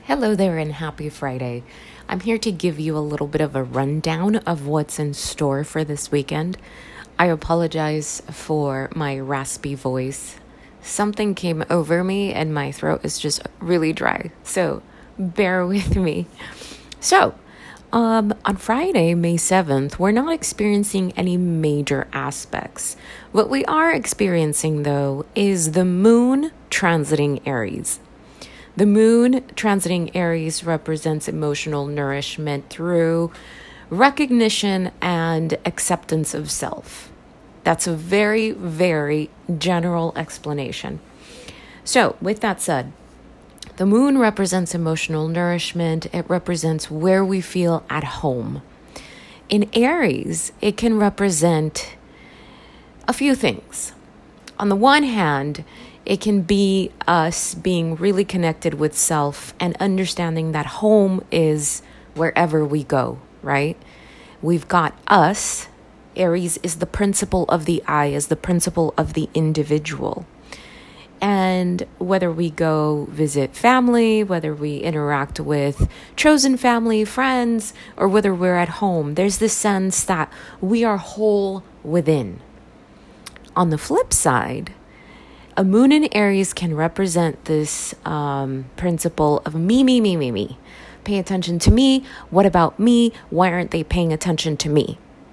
Hello there and happy Friday. I'm here to give you a little bit of a rundown of what's in store for this weekend. I apologize for my raspy voice. Something came over me and my throat is just really dry, so bear with me. On Friday, May 7th, we're not experiencing any major aspects. What we are experiencing, though, is the moon transiting Aries. The moon transiting Aries represents emotional nourishment through recognition and acceptance of self. That's a very, very general explanation. So, with that said, the moon represents emotional nourishment. It represents where we feel at home. In Aries, it can represent a few things. On the one hand, it can be us being really connected with self and understanding that home is wherever we go, right? We've got us. Aries is the principle of the I, is the principle of the individual. And whether we go visit family, whether we interact with chosen family, friends, or whether we're at home, there's this sense that we are whole within. On the flip side, a moon in Aries can represent this principle of me. Pay attention to me. What about me? Why aren't they paying attention to me?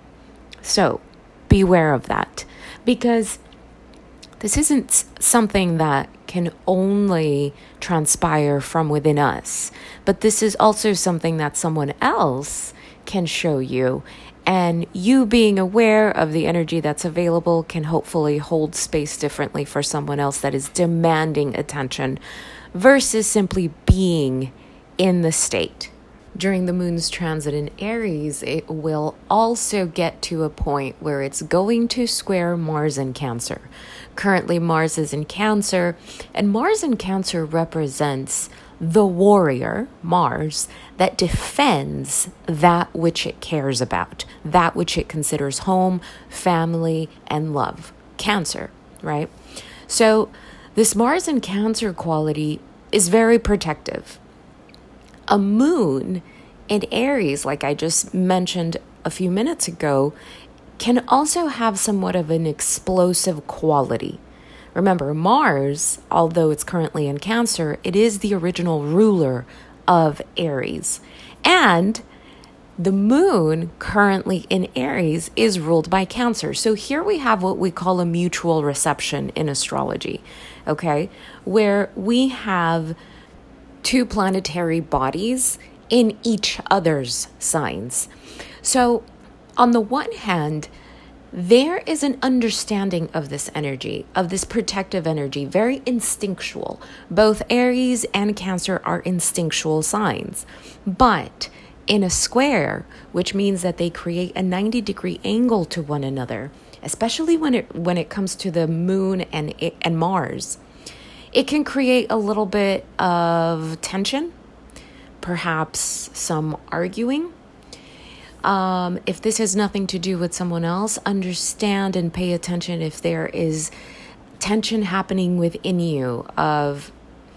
So beware of that, because this isn't something that can only transpire from within us, but this is also something that someone else can show you. And you being aware of the energy that's available can hopefully hold space differently for someone else that is demanding attention versus simply being in the state. During the moon's transit in Aries, it will also get to a point where it's going to square Mars in Cancer. Currently, Mars is in Cancer, and Mars in Cancer represents the warrior, Mars, that defends that which it cares about, that which it considers home, family, and love. Cancer, right? So this Mars in Cancer quality is very protective. A moon in Aries, like I just mentioned a few minutes ago, can also have somewhat of an explosive quality. Remember, Mars, although it's currently in Cancer, it is the original ruler of Aries. And the moon currently in Aries is ruled by Cancer. So here we have what we call a mutual reception in astrology, okay? Where we have two planetary bodies in each other's signs. So on the one hand, there is an understanding of this energy, of this protective energy, very instinctual. Both Aries and Cancer are instinctual signs. But in a square, which means that they create a 90-degree angle to one another, especially when it comes to the moon and Mars, it can create a little bit of tension, perhaps some arguing. If this has nothing to do with someone else, understand and pay attention if there is tension happening within you of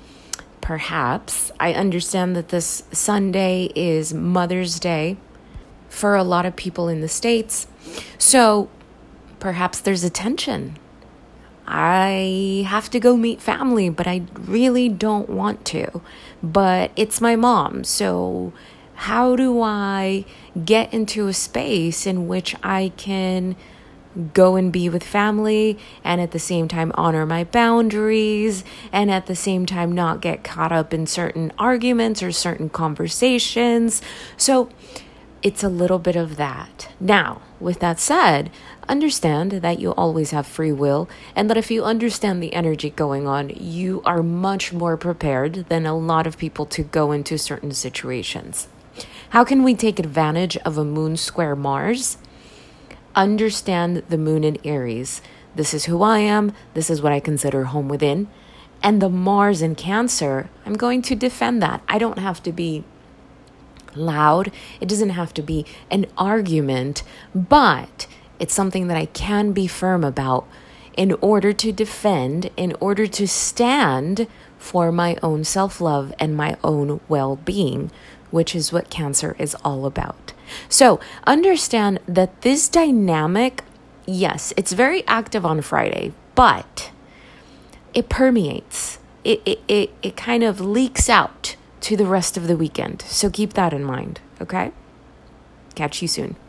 perhaps, I understand that this Sunday is Mother's Day for a lot of people in the States. So perhaps there's a tension. I have to go meet family, but I really don't want to. But it's my mom, so how do I get into a space in which I can go and be with family and at the same time honor my boundaries and at the same time not get caught up in certain arguments or certain conversations? So it's a little bit of that. Now, with that said, understand that you always have free will and that if you understand the energy going on, you are much more prepared than a lot of people to go into certain situations. How can we take advantage of a moon square Mars? Understand the moon in Aries. This is who I am. This is what I consider home within. And the Mars in Cancer, I'm going to defend that. I don't have to be loud. It doesn't have to be an argument, but it's something that I can be firm about in order to defend, in order to stand for my own self-love and my own well-being, which is what Cancer is all about. So understand that this dynamic, yes, it's very active on Friday, but it permeates. It kind of leaks out to the rest of the weekend. So keep that in mind, okay? Catch you soon.